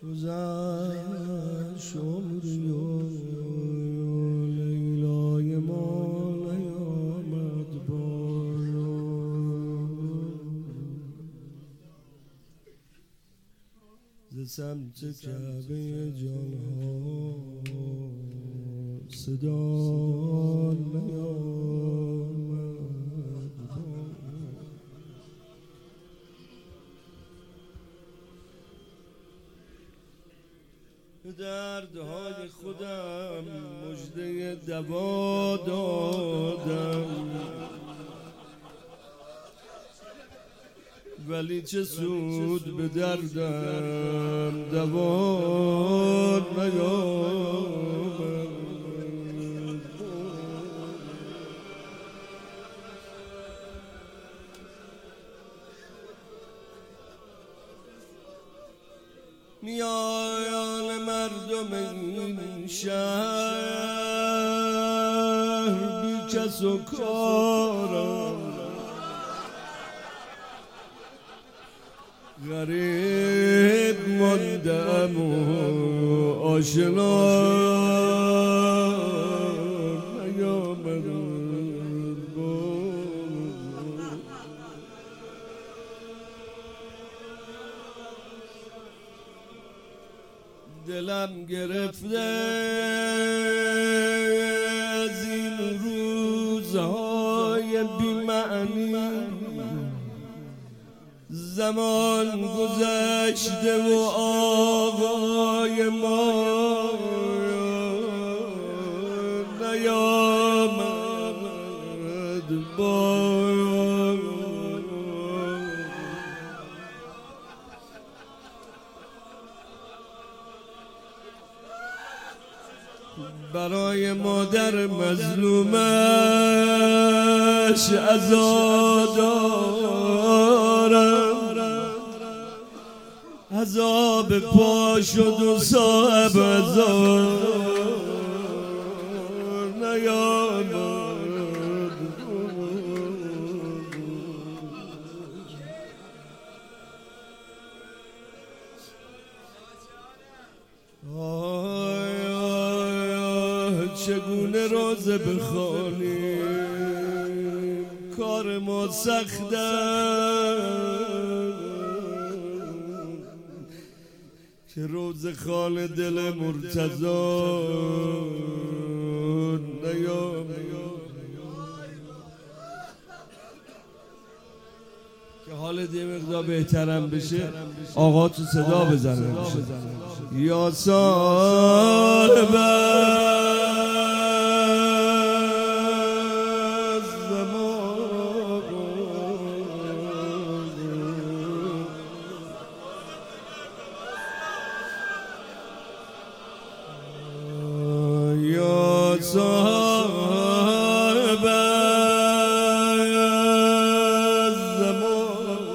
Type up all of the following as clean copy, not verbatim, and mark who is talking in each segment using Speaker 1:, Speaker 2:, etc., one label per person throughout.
Speaker 1: گذشت عمری و لیلای ما نیامد باران ز سمت کعبه جانها صدا نیامد به دردهای خودم مژده دوا دادم، ولی چه سود به دردم دوا نیامد. میان مردم این شهر بی کس و کارم، غریب ماندم و آشنا نیامد. دلم گرفته از این روزهای بی‌معنی، زمان گذشته و آقای ما نیامد باز. برای مادر مظلومش عزا دارم، عذاب پا شد و صاحب عذا نیامد. چگونه روزه بخوانیم کار ما سخته، که روز خان دل مرتضی نیامد. که حال دیگه مقدار بهترم بشه آقا تو صدا بزنه یا صاحب صاحب الزمان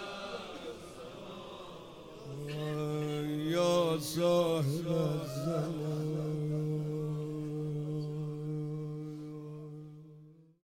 Speaker 1: یا صاحب الزمان